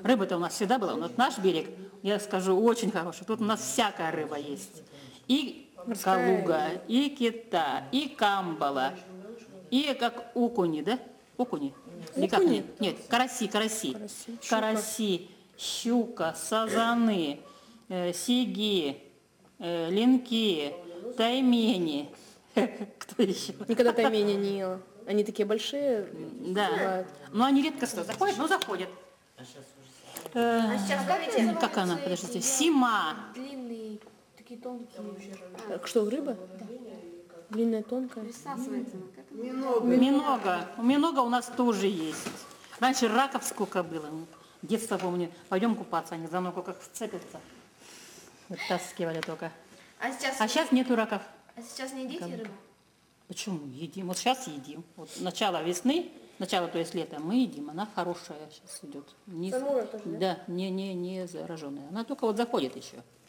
Рыба-то у нас всегда была. Вот наш берег, я скажу, очень хороший. Тут у нас всякая рыба есть. И калуга, и кита, и камбала, и как окуни, да? Окуни? Или как Окуни? нет? Нет, караси. Щука. Караси, щука, сазаны, сиги, линки, таймени. Кто еще? Никогда тайменя не ела. Они такие большие. Да. бывают. Но они редко заходят, но заходят. Сейчас смотрите. Как она, подождите, сима. Длинные, такие тонкие. Что, рыба? Да. Длинная, тонкая. Присасывается она к этому. Минога у нас тоже есть. Раньше раков сколько было. Детство помню. Пойдем купаться, они за ногу как вцепятся. Вытаскивали только. А сейчас, А сейчас нету раков. не едите рыбу? Почему? Едим. Вот сейчас едим. Вот начало весны, начало, то есть лета, мы едим. Она хорошая сейчас идет. Не, Самура тоже, да, не зараженная. Она только вот заходит еще.